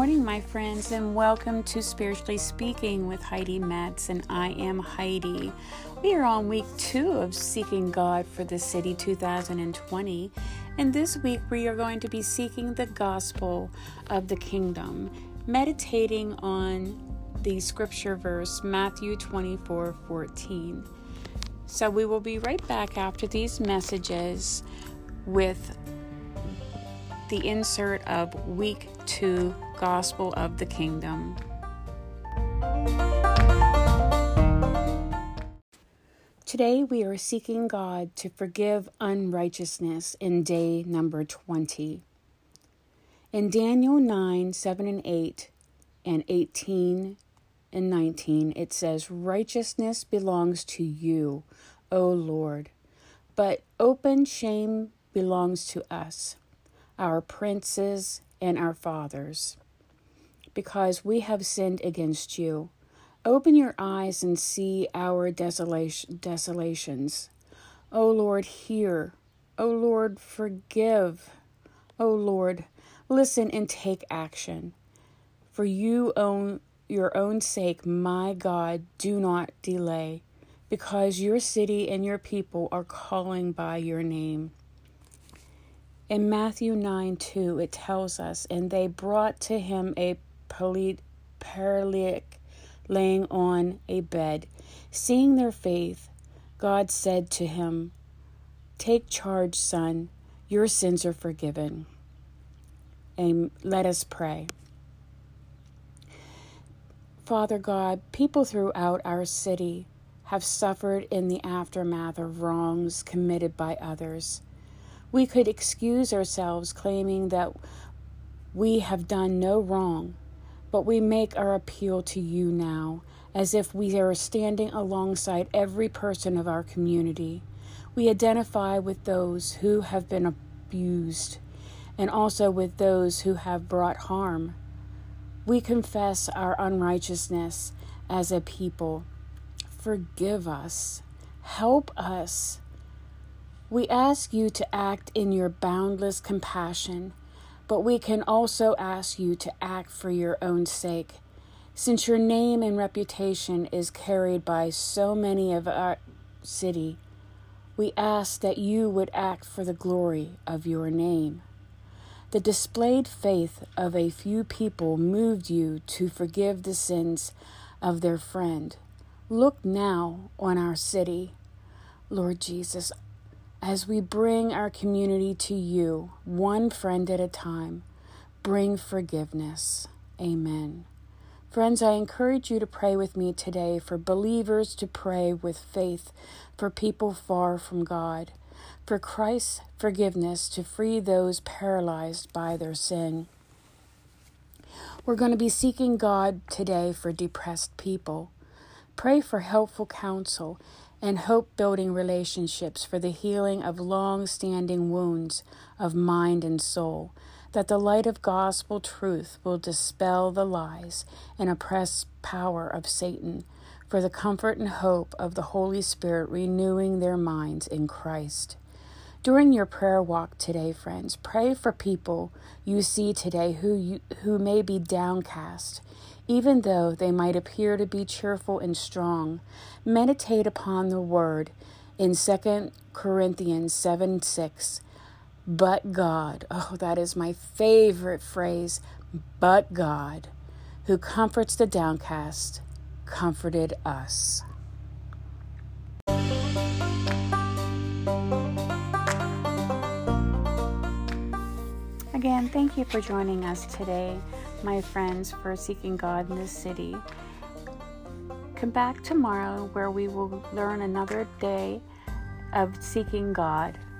morning, my friends, and welcome to Spiritually Speaking with Heidi Metz, and I am Heidi. We are on week 2 of Seeking God for the City 2020, and this week we are going to be seeking the gospel of the kingdom, meditating on the scripture verse Matthew 24:14. So we will be right back after these messages with the insert of week 2, Gospel of the Kingdom. Today we are seeking God to forgive unrighteousness in day number 20. In Daniel 9:7-8 and 18 and 19, it says, "Righteousness belongs to you, O Lord, but open shame belongs to us, our princes and our fathers, because we have sinned against you. Open your eyes and see our desolations. O Lord, hear. O Lord, forgive. O Lord, listen and take action. For your own sake, my God, do not delay, because your city and your people are calling by your name." In Matthew 9:2, it tells us, "And they brought to him a paralytic laying on a bed. Seeing their faith, God said to him, 'Take charge, son. Your sins are forgiven.'" And let us pray. Father God, people throughout our city have suffered in the aftermath of wrongs committed by others. We could excuse ourselves claiming that we have done no wrong, but we make our appeal to you now as if we are standing alongside every person of our community. We identify with those who have been abused and also with those who have brought harm. We confess our unrighteousness as a people. Forgive us. Help us. We ask you to act in your boundless compassion, but we can also ask you to act for your own sake. Since your name and reputation is carried by so many of our city, we ask that you would act for the glory of your name. The displayed faith of a few people moved you to forgive the sins of their friend. Look now on our city, Lord Jesus, as we bring our community to you, one friend at a time. Bring forgiveness. Amen. Friends, I encourage you to pray with me today for believers to pray with faith for people far from God, for Christ's forgiveness to free those paralyzed by their sin. We're going to be seeking God today for depressed people. Pray for helpful counsel and hope-building relationships for the healing of long-standing wounds of mind and soul, that the light of gospel truth will dispel the lies and oppressed power of Satan, for the comfort and hope of the Holy Spirit renewing their minds in Christ. During your prayer walk today, friends, pray for people you see today who may be downcast, even though they might appear to be cheerful and strong. Meditate upon the word in 2 Corinthians 7:6. But God, that is my favorite phrase, but God, who comforts the downcast, comforted us. Again, thank you for joining us today, my friends, for Seeking God in this city. Come back tomorrow where we will learn another day of seeking God.